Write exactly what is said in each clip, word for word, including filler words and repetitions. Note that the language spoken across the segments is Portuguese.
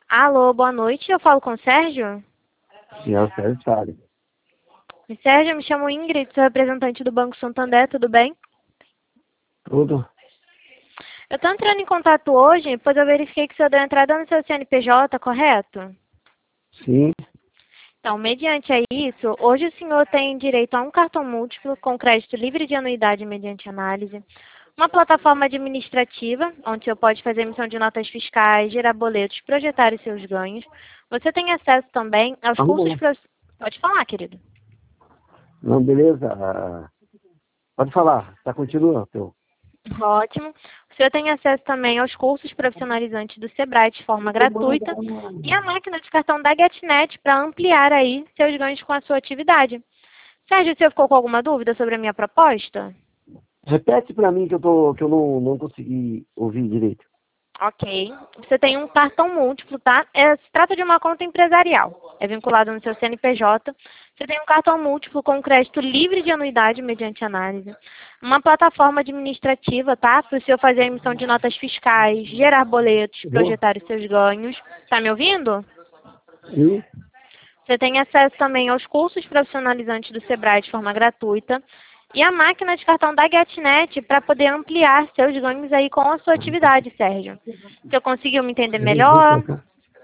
Alô, boa noite. Eu falo com o Sérgio? Sim, é o Sérgio Salles. Sérgio, eu me chamo Ingrid, sou representante do Banco Santander, tudo bem? Tudo? Eu estou entrando em contato hoje, pois eu verifiquei que o senhor deu entrada no seu C N P J, correto? Sim. Então, mediante a isso, hoje o senhor tem direito a um cartão múltiplo com crédito livre de anuidade mediante análise, uma plataforma administrativa, onde o senhor pode fazer emissão de notas fiscais, gerar boletos, projetar os seus ganhos. Você tem acesso também aos cursos... Arrumou. Prof... Pode falar, querido. Não, beleza. Ah, pode falar. Tá, continua, teu. Ótimo. O senhor tem acesso também aos cursos profissionalizantes do Sebrae de forma gratuita e a máquina de cartão da GetNet para ampliar aí seus ganhos com a sua atividade. Sérgio, o senhor ficou com alguma dúvida sobre a minha proposta? Repete pra mim que eu, tô, que eu não, não consegui ouvir direito. Ok. Você tem um cartão múltiplo, tá? É, se trata de uma conta empresarial. É vinculado no seu C N P J. Você tem um cartão múltiplo com crédito livre de anuidade mediante análise. Uma plataforma administrativa, tá? Para o senhor fazer a emissão de notas fiscais, gerar boletos, Vou? projetar os seus ganhos. Tá me ouvindo? Sim. Você tem acesso também aos cursos profissionalizantes do Sebrae de forma gratuita. E a máquina de cartão da GetNet para poder ampliar seus ganhos aí com a sua atividade, Sérgio. Você conseguiu me entender Vem melhor? pra cá.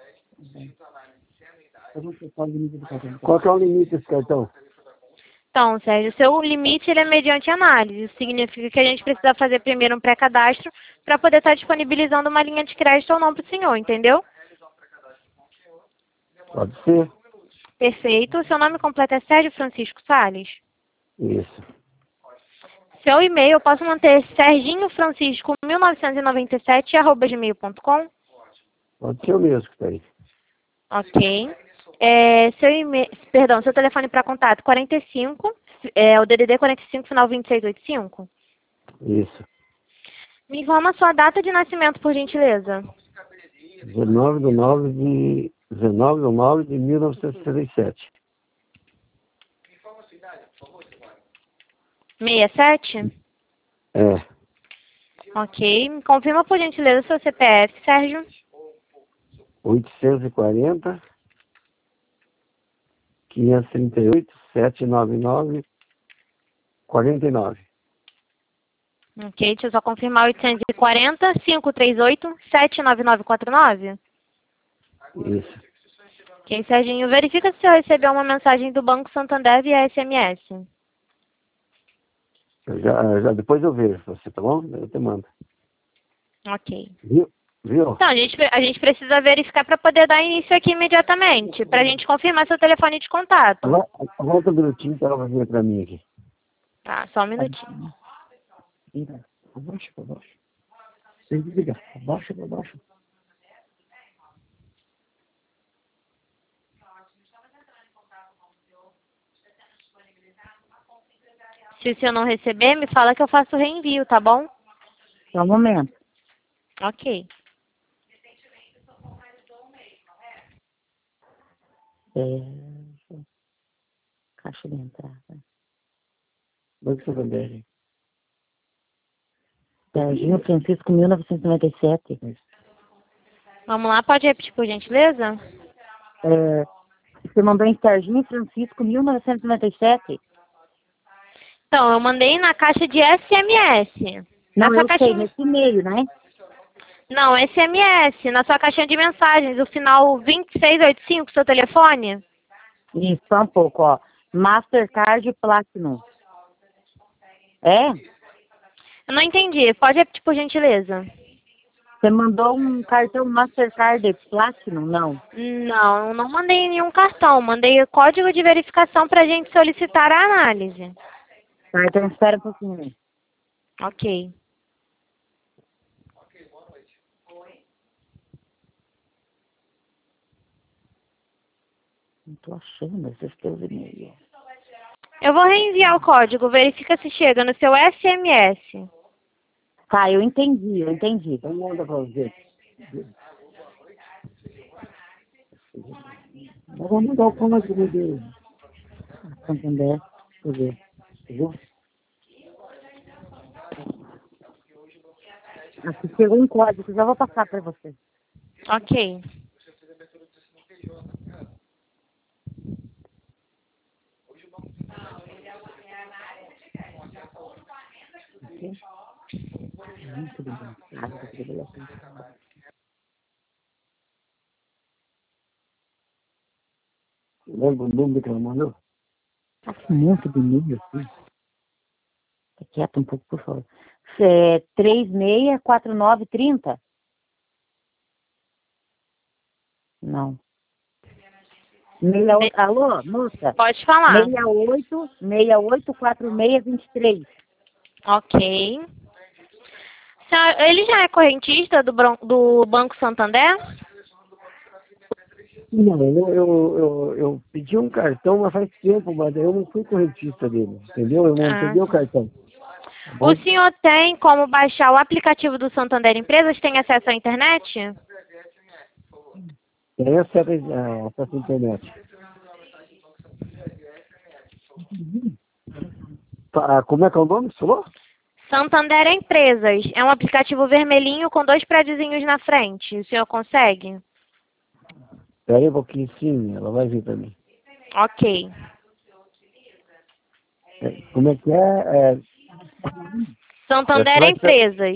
Qual que é o limite desse cartão? Então, Sérgio, o seu limite ele é mediante análise. Isso significa que a gente precisa fazer primeiro um pré-cadastro para poder estar disponibilizando uma linha de crédito ou não para o senhor, entendeu? Pode ser. Perfeito. O seu nome completo é Sérgio Francisco Sales? Isso. Seu e-mail eu posso manter serginho francisco mil novecentos e noventa e sete arroba gmail ponto com? Pode ser o mesmo que tá aí. Ok. É, seu e-mail, perdão, seu telefone para contato quarenta e cinco, é o D D D quarenta e cinco, final vinte e seis oitenta e cinco? Isso. Me informa a sua data de nascimento, por gentileza. dezenove de nove de... dezenove de nove de mil novecentos e sessenta e sete. sessenta e sete? É. Ok. Me confirma, por gentileza, seu C P F, Sérgio. oitocentos e quarenta, quinhentos e trinta e oito, setecentos e noventa e nove, quarenta e nove. Ok, deixa eu só confirmar. oitocentos e quarenta, quinhentos e trinta e oito, setecentos e noventa e nove, quarenta e nove? Isso. Ok, Serginho. Verifica se o senhor recebeu uma mensagem do Banco Santander via S M S. Eu já, já depois eu vejo você, tá bom? Eu te mando. Ok. Viu? Viu? Então, a gente, a gente precisa verificar para poder dar início aqui imediatamente, para a gente confirmar seu telefone de contato. Agora- Volta um minutinho que ela vai vir pra mim aqui. Tá, só um minutinho. Vira, abaixa pra baixo. Sem desligar. Abaixa pra baixo. Se o senhor não receber, me fala que eu faço o reenvio, tá bom? Só um momento. Ok. É, caixa de entrada. Banco Santander. Serginho Francisco, mil novecentos e noventa e sete. Vamos lá, pode repetir, por gentileza? É, você mandou em Serginho Francisco, mil novecentos e noventa e sete? Então, eu mandei na caixa de S M S. Na Não, sua eu sei, caixinha... nesse e-mail, né? Não, S M S, na sua caixinha de mensagens, o final vinte e seis oitenta e cinco, seu telefone? Isso, só um pouco, ó. Mastercard Platinum. É? Eu não entendi, pode repetir, por gentileza? Você mandou um cartão Mastercard Platinum? Não. Não, eu não mandei nenhum cartão, mandei o código de verificação para a gente solicitar a análise. Tá, então espera um pouquinho. Ok. Não tô achando esses teus e-mails. Eu vou reenviar o código, verifica se chega no seu S M S. Tá, eu entendi, eu entendi. Então manda pra você. Eu vou mandar o código dele. Santander, deixa eu ver. Viu? Aqui chegou um código, já vou passar para você. Ok. Muito bem. Lembra o número que ela mandou? Muito bonito, assim. Fica quieto um pouco, por favor. É, três seis quatro nove três zero? Não. Me- Alô, moça? Pode falar. seis oito, seis oito quatro seis dois três. Ok. Senhora, ele já é correntista do, Bron- do Banco Santander? Não, eu, eu, eu, eu pedi um cartão, mas faz tempo, mas eu não fui correntista dele, entendeu? Eu não Ah. peguei o cartão. Tá O bom? senhor tem como baixar o aplicativo do Santander Empresas? Tem acesso à internet? Tem acesso à acesso à internet. Tá, como é que é o nome que você falou? Santander Empresas. É um aplicativo vermelhinho com dois prédiozinhos na frente. O senhor consegue? Espera aí um pouquinho, sim, ela vai vir para mim. Ok. É, como é que é? é Santander Você vai esper- Empresas.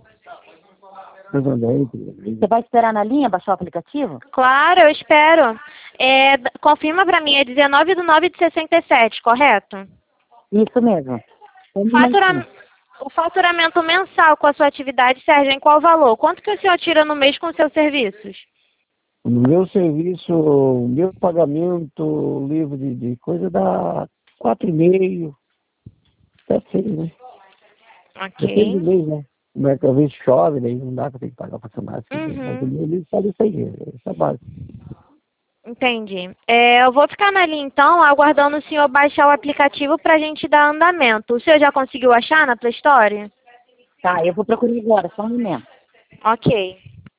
Você vai esperar na linha baixar o aplicativo? Claro, eu espero. É, d- confirma pra mim, é dezenove do nove de sessenta e sete, correto? Isso mesmo. Um Fatura... momentinho. O faturamento mensal com a sua atividade, Sérgio, em qual valor? Quanto que o senhor tira no mês com seus serviços? No meu serviço, o meu pagamento livre de, de coisa dá quatro e meio, até seis, né? Depende do Ok. mês, né? Como é que às vezes chove, daí não dá para ter que pagar funcionário. Mas o Uhum. meu livre sai isso aí, essa é a base. Entendi. É, eu vou ficar na linha então, aguardando o senhor baixar o aplicativo para a gente dar andamento. O senhor já conseguiu achar na Play Store? Tá, eu vou procurar agora, só um momento. Ok.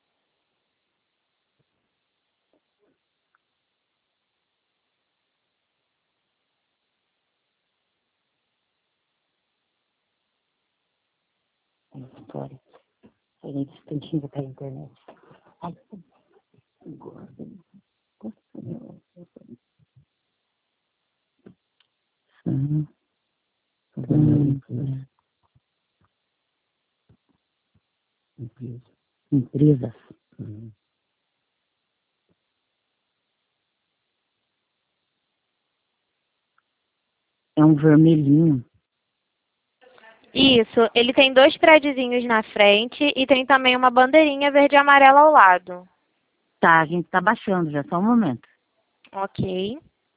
História. Aí, um instantinho para a internet. Ai, gorda. Hum, hum, hum. Empresas. Uhum. É um vermelhinho. Isso, ele tem dois prédiozinhos na frente e tem também uma bandeirinha verde e amarela ao lado. Tá, a gente tá baixando já, só um momento. Ok.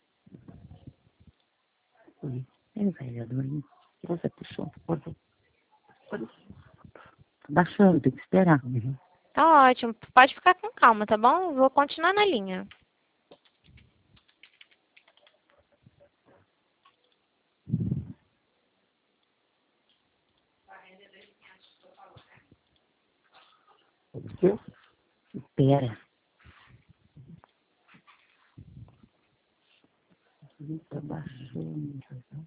Ele vai já dormir. Que você puxou? Pode. Pode. Tá baixando, tem que esperar. Uhum. Tá ótimo. Pode ficar com calma, tá bom? Vou continuar na linha. Pode ser? Espera. Tá baixando.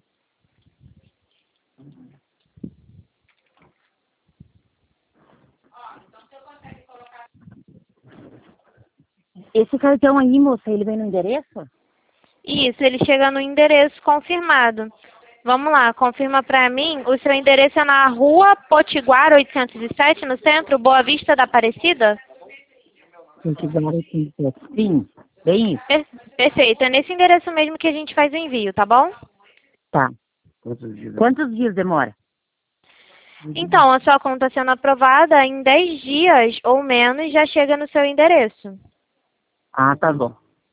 Esse cartão aí, moça, ele vem no endereço? Isso, ele chega no endereço confirmado. Vamos lá, confirma pra mim. O seu endereço é na Rua Potiguar oitocentos e sete, no centro, Boa Vista da Aparecida? Tem que dar aqui. Sim, bem isso. Per- Perfeito, é nesse endereço mesmo que a gente faz o envio, tá bom? Tá. Quantos dias? Quantos dias demora? Então, a sua conta sendo aprovada, em dez dias ou menos já chega no seu endereço. Ah, tá bom.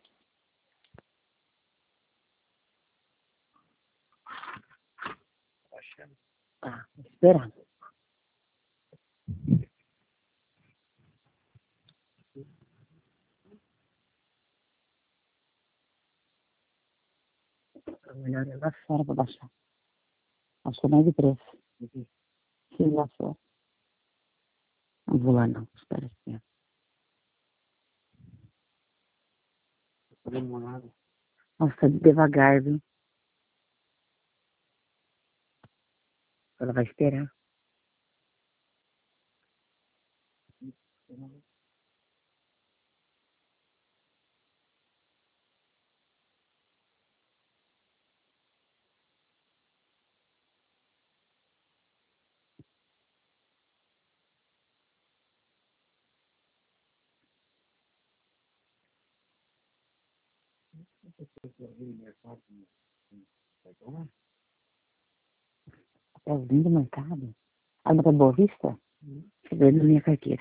Tá, esperando. É melhor ir lá fora pra baixar. Achou mais depressa. Sim, lá fora. Não vou lá não, espera aqui. Tá demorado. Nossa, devagar, viu? Ela vai esperar. Papelzinho do mercado? Ah, não tá Boa Vista? Deixa eu ver na minha carteira.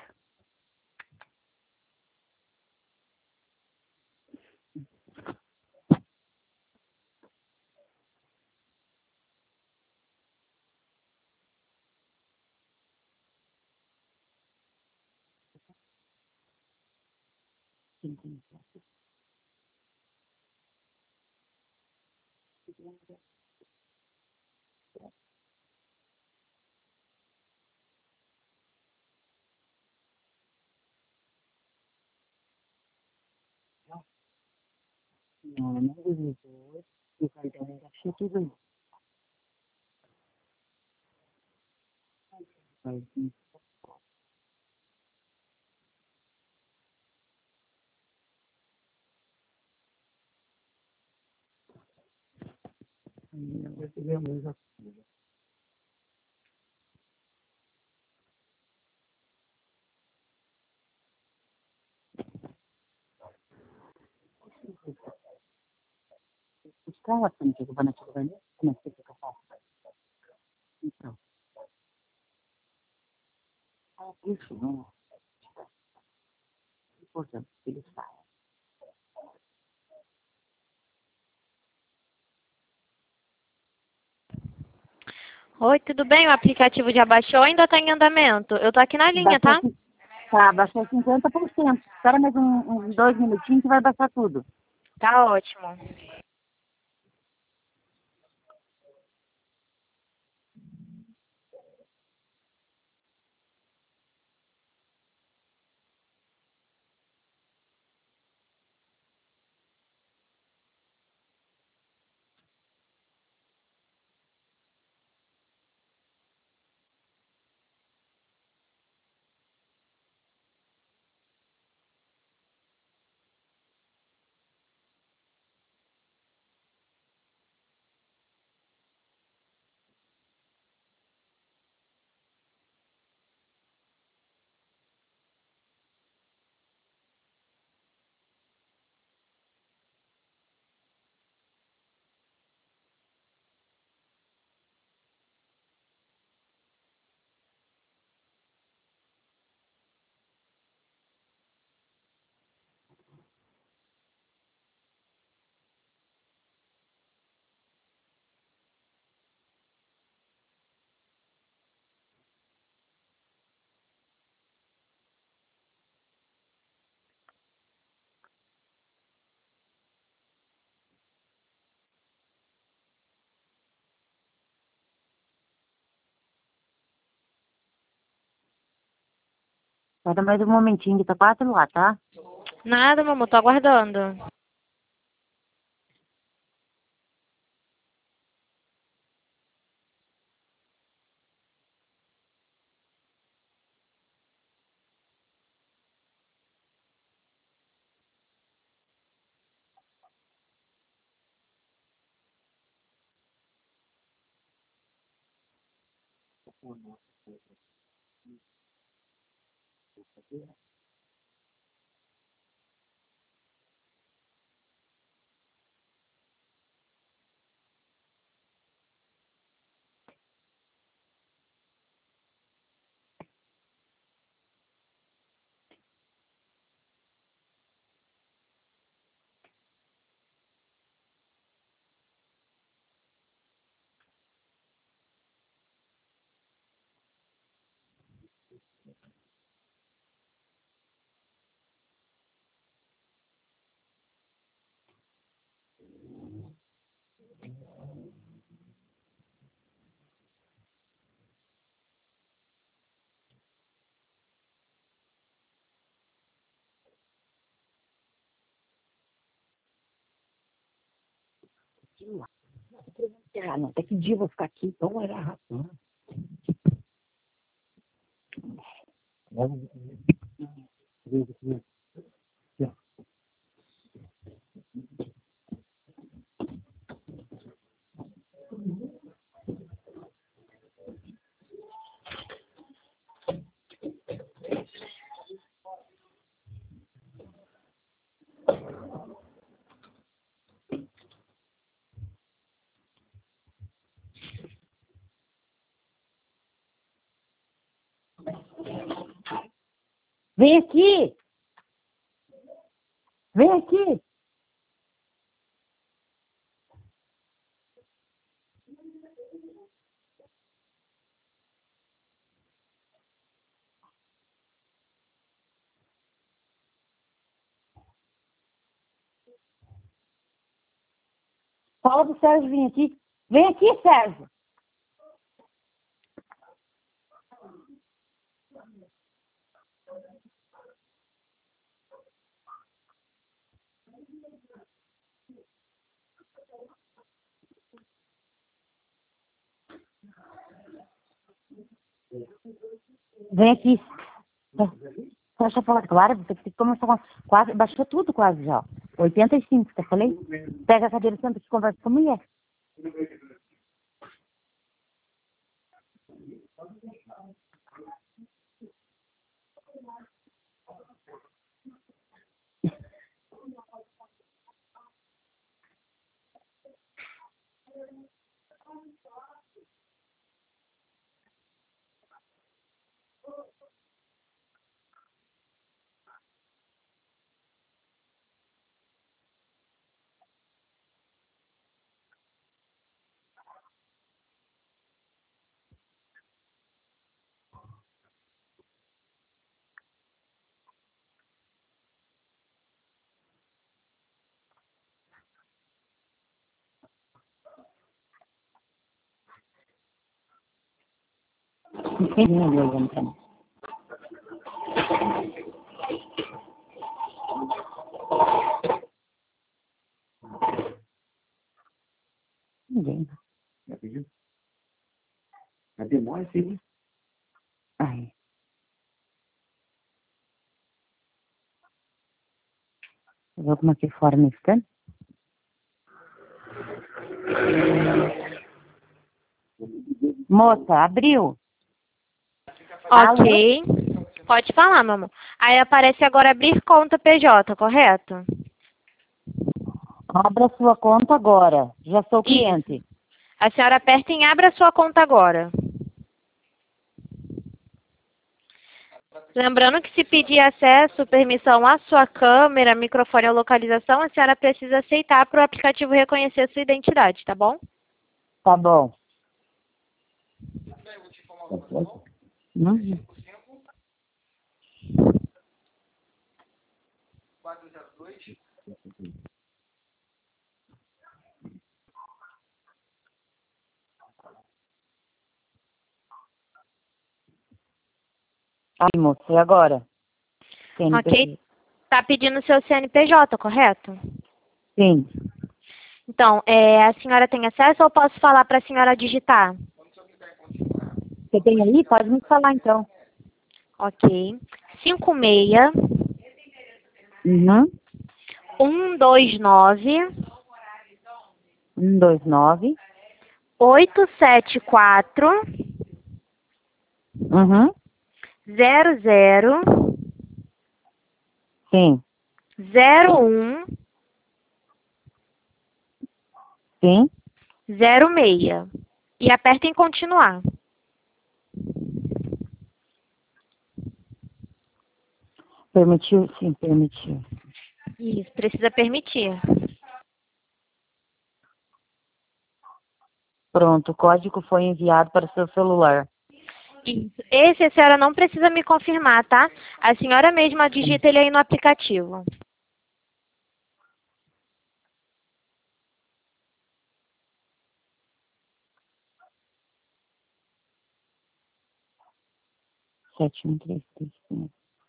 Não, não visor. E o cartão ainda achei tudo aí. Mas, hum, não vai ter a mesma. Estava assim, que eu vou na tia, como é que fica fácil? Então, ah, isso não é importante que ele saia. Oi, tudo bem? O aplicativo já baixou ou ainda está em andamento? Eu tô aqui na linha, Baixou, tá? ci- tá, baixou cinquenta por cento. Espera mais um, uns dois minutinhos que vai baixar tudo. Tá ótimo. Espera mais um momentinho que tá quase lá, tá? Nada, meu amor, tô aguardando. Ah, não, até que dia eu vou ficar aqui? Então era rapaz. Vem aqui! Vem aqui! Fala pro Sérgio vir aqui. Vem aqui, Sérgio! Vem aqui. Deixa eu falar, claro, você tem que começar com quase, baixou tudo quase já. oitenta e cinco, tá falei? Pega a cadeira, senta aqui e conversa com a mulher. Ninguém ali olhando pra mim. Ninguém. Já pediu? Já demora, filho. Ai. Vou como aqui fora me ficando. Moça, abriu. Ok. Pode falar, meu amor. Aí aparece agora abrir conta P J, correto? Abra sua conta agora. Já sou cliente. Isso. A senhora aperta em abra sua conta agora. Lembrando que se pedir acesso, permissão à sua câmera, microfone ou localização, a senhora precisa aceitar para o aplicativo reconhecer a sua identidade, tá bom? Tá bom. Não. Aí, moça, e agora? C N P J. Ok. Tá pedindo seu C N P J, correto? Sim. Então, é, a senhora tem acesso ou posso falar para a senhora digitar? Você tem aí? Pode me falar, então. Ok. cinco seis, Uhum. um dois nove, um, dois, nove. oito sete quatro, Uhum. zero zero, Sim. zero um, Sim. zero seis. E aperta em continuar. Permitiu? Sim, permitiu. Isso, precisa permitir. Pronto, o código foi enviado para o seu celular. Isso. Esse a senhora não precisa me confirmar, tá? A senhora mesma digita ele aí no aplicativo. sete um três três cinco.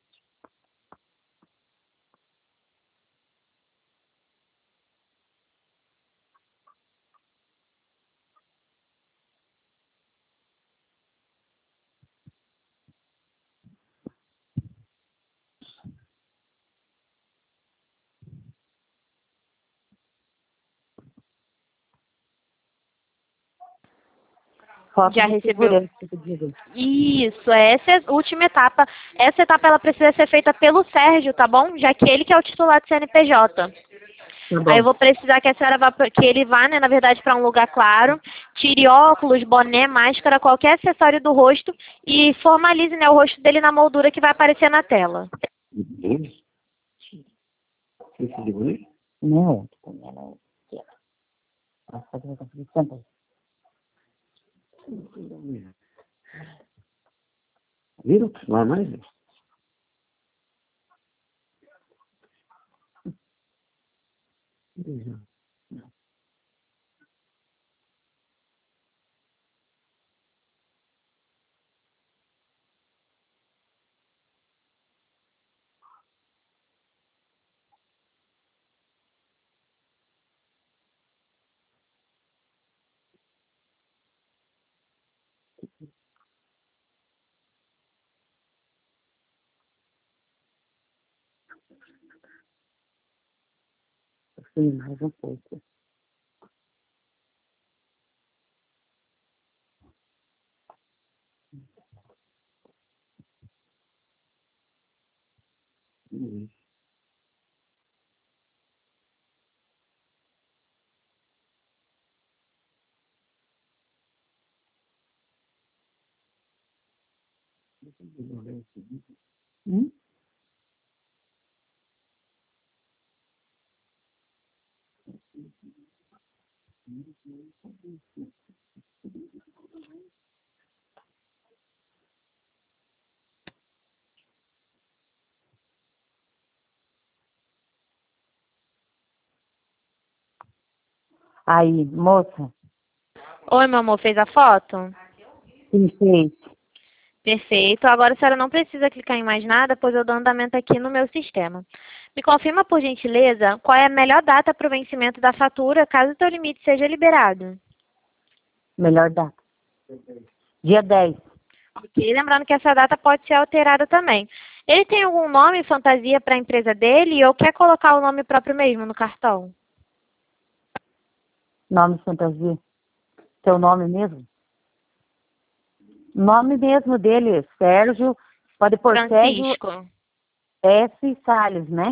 Foto Já de recebeu? segurança que eu pedi. Isso, essa é a última etapa. Essa etapa ela precisa ser feita pelo Sérgio, tá bom? Já que ele que é o titular do C N P J. Aí eu vou precisar que a senhora vá, pra- que ele vá, né, na verdade, para um lugar claro, tire óculos, boné, máscara, qualquer acessório do rosto e formalize, né, o rosto dele na moldura que vai aparecer na tela. Dois? Esse de dois? Não, tô com ela aqui, ó. Nossa, cadê essa frente? Senta aí. Viram? Não há mais? Sim, mais um pouco. Uhum. Hum? Aí, moça, Oi, meu amor, fez a foto? sim, fez. Perfeito. Agora a senhora não precisa clicar em mais nada, pois eu dou andamento aqui no meu sistema. Me confirma, por gentileza, qual é a melhor data para o vencimento da fatura, caso o teu limite seja liberado. Melhor data. Dia dez. Ok, lembrando que essa data pode ser alterada também. Ele tem algum nome fantasia para a empresa dele ou quer colocar o nome próprio mesmo no cartão? Nome fantasia. Seu nome mesmo? Nome mesmo dele, Sérgio. Pode pôr Sérgio Francisco. S. Salles, né?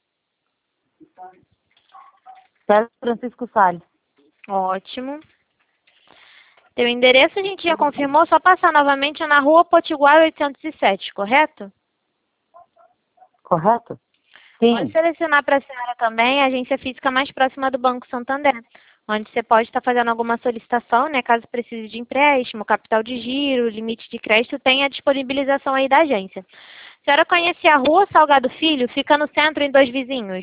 Sérgio Francisco Salles. Ótimo. Teu endereço a gente já confirmou, só passar novamente é na rua Potiguar oitocentos e sete, correto? Correto? Pode Sim. selecionar para a senhora também a agência física mais próxima do Banco Santander, onde você pode estar fazendo alguma solicitação, né, caso precise de empréstimo, capital de giro, limite de crédito, tem a disponibilização aí da agência. A senhora conhece a rua Salgado Filho? Fica no centro em Dois Vizinhos.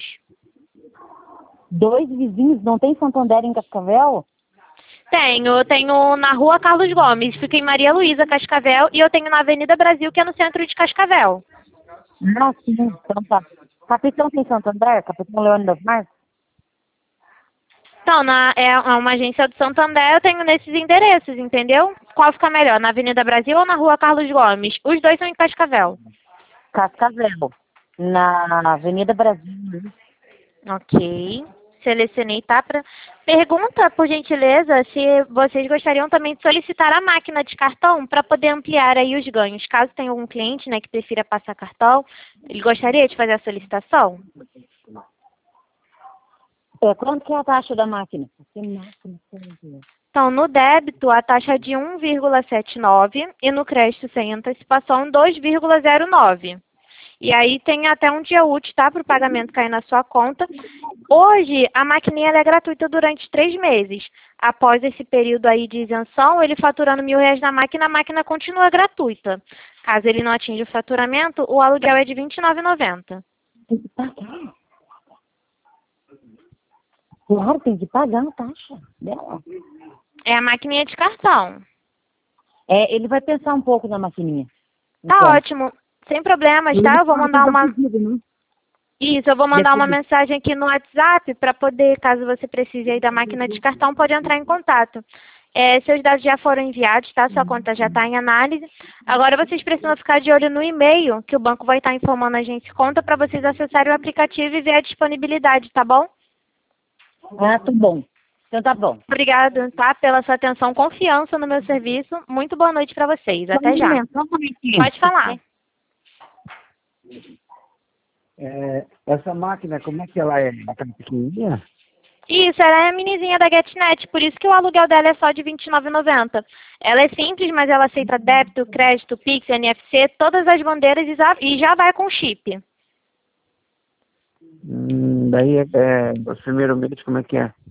Dois vizinhos, não tem Santander em Cascavel? Tenho, eu tenho na rua Carlos Gomes, fica em Maria Luísa, Cascavel, e eu tenho na Avenida Brasil, que é no centro de Cascavel. Ah, sim, então tá. Capitão tem Santander? Capitão Leônidas Marques? Então, na, é uma agência do Santander, eu tenho nesses endereços, entendeu? Qual fica melhor, na Avenida Brasil ou na rua Carlos Gomes? Os dois são em Cascavel. Cascavel. Na Avenida Brasil. Ok. Selecionei, tá? Pra... Pergunta, por gentileza, se vocês gostariam também de solicitar a máquina de cartão para poder ampliar aí os ganhos. Caso tenha algum cliente, né, que prefira passar cartão, ele gostaria de fazer a solicitação? É, quanto que é a taxa da máquina? Que máquina? Então, no débito, a taxa é de um vírgula setenta e nove e no crédito sem antecipação, dois vírgula zero nove. E aí tem até um dia útil, tá, para o pagamento cair na sua conta. Hoje, a maquininha ela é gratuita durante três meses. Após esse período aí de isenção, ele faturando mil reais na máquina, a máquina continua gratuita. Caso ele não atinja o faturamento, o aluguel é de vinte e nove reais e noventa centavos. Tem que pagar. Claro, tem que pagar a taxa dela. É a maquininha de cartão. É, ele vai pensar um pouco na maquininha. Tá Então, ótimo. Sem problemas, ele tá? Eu vou fala que mandar dá uma... pedido, né? Isso, eu vou mandar uma Depois. mensagem aqui no WhatsApp para poder, caso você precise aí da máquina de cartão, pode entrar em contato. É, seus dados já foram enviados, tá? Sua conta já está em análise. Agora vocês precisam ficar de olho no e-mail, que o banco vai estar informando a gente conta para vocês acessarem o aplicativo e ver a disponibilidade, tá bom? Ah, tá bom. Então tá bom. Obrigada, tá? Pela sua atenção, confiança no meu serviço. Muito boa noite para vocês. Só um Até já. momento, só um momentinho. Pode falar. É, Essa máquina, como é que ela é? Ela tá pequenininha? Isso, ela é a minizinha da GetNet, por isso que o aluguel dela é só de vinte e nove reais e noventa centavos. Ela é simples, mas ela aceita débito, crédito, Pix, N F C, todas as bandeiras e já- e já vai com chip. Hum, daí, é, é, os primeiros meses, como é que é?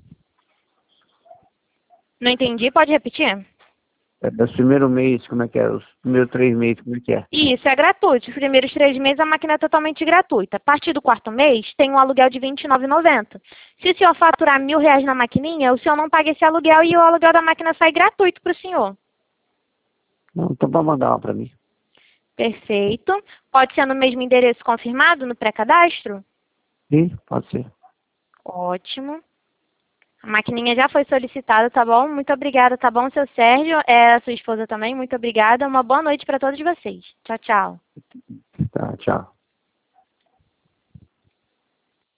Não entendi, pode repetir? É, dos primeiros meses, como é que é? Os primeiros três meses, como é que é? Isso, é gratuito. Os primeiros três meses a máquina é totalmente gratuita. A partir do quarto mês, tem um aluguel de vinte e nove reais e noventa centavos. Se o senhor faturar mil reais na maquininha, o senhor não paga esse aluguel e o aluguel da máquina sai gratuito para o senhor. Não, então pode mandar uma para mim. Perfeito. Pode ser no mesmo endereço confirmado, no pré-cadastro? Sim, pode ser. Ótimo. A maquininha já foi solicitada, tá bom? Muito obrigada, tá bom, seu Sérgio? É a sua esposa também, muito obrigada. Uma boa noite para todos vocês. Tchau, tchau. Tá, tchau.